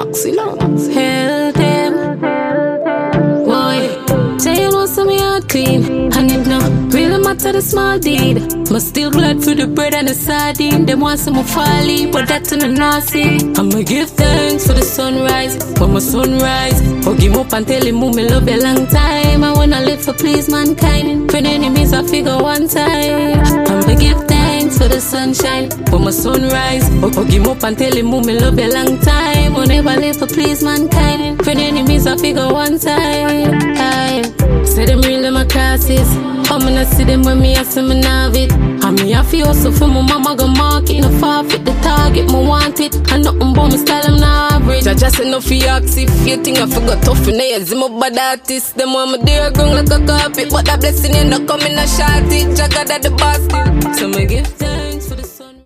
Foxy Love. Hell them. Boy, say you know some me heart clean. And it no really matter the small deed. But still glad for the bread and the sardine. Them want some folly, but that's in the nasty. I'ma give thanks for the sunrise. For my sunrise, hug him up and tell him me love you long time. I wanna live for please mankind. For the enemies I figure one time. I'ma give thanks for the sunshine. For my sunrise, hug him up and tell him me love you long time. I never live for please mankind. For the enemies I figure one time. Aye. Say them real them a crosses. I'm gonna see them when me ask them have it. And me have to hustle for my mama go market. No forfeit the target, me want it. And nothing but me style them not average. I just enough for you ask if you think I forgot tough in here. See my bad artist. Them want me there grown like a carpet. But that blessing end up coming a short it. Jagger that the basket. So me